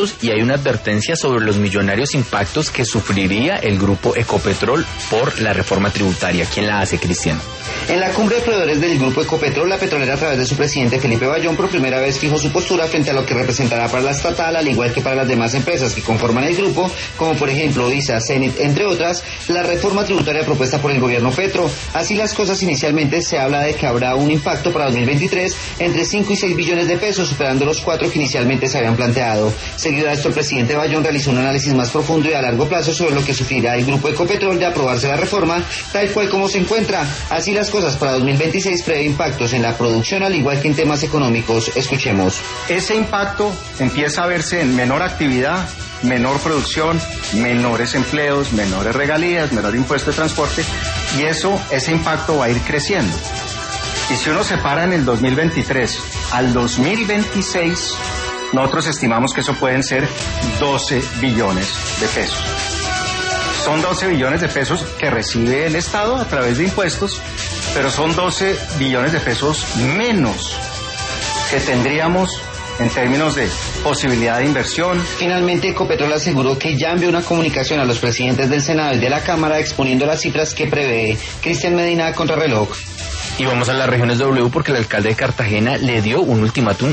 y hay una advertencia sobre los millonarios impactos que sufriría el grupo Ecopetrol por la reforma tributaria. ¿Quién la hace, Cristian? En la cumbre de proveedores del grupo Ecopetrol, la petrolera, a través de su presidente Felipe Bayón, por primera vez fijó su postura frente a lo que representará para la estatal, al igual que para las demás empresas que conforman el grupo, como por ejemplo ISA, Cenit, entre otras, la reforma tributaria propuesta por el gobierno Petro. Así las cosas, inicialmente se habla de que habrá un impacto para 2023 entre 5 y 6 billones de pesos, superando los 4 que inicialmente se habían planteado. Seguido a esto, el presidente Bayón realizó un análisis más profundo y a largo plazo sobre lo que sufrirá el grupo Ecopetrol de aprobarse la reforma, tal cual como se encuentra. Así las cosas, para 2026 prevé impactos en la producción, al igual que en temas económicos. Escuchemos. Ese impacto empieza a verse en menor actividad, menor producción, menores empleos, menores regalías, menor impuesto de transporte, y ese impacto va a ir creciendo. Y si uno separa en el 2023 al 2026, nosotros estimamos que eso pueden ser 12 billones de pesos. Son 12 billones de pesos que recibe el Estado a través de impuestos, pero son 12 billones de pesos menos que tendríamos en términos de posibilidad de inversión. Finalmente, Ecopetrol aseguró que ya envió una comunicación a los presidentes del Senado y de la Cámara exponiendo las cifras que prevé. Cristian Medina, Contrarreloj. Y vamos a las regiones W porque el alcalde de Cartagena le dio un ultimátum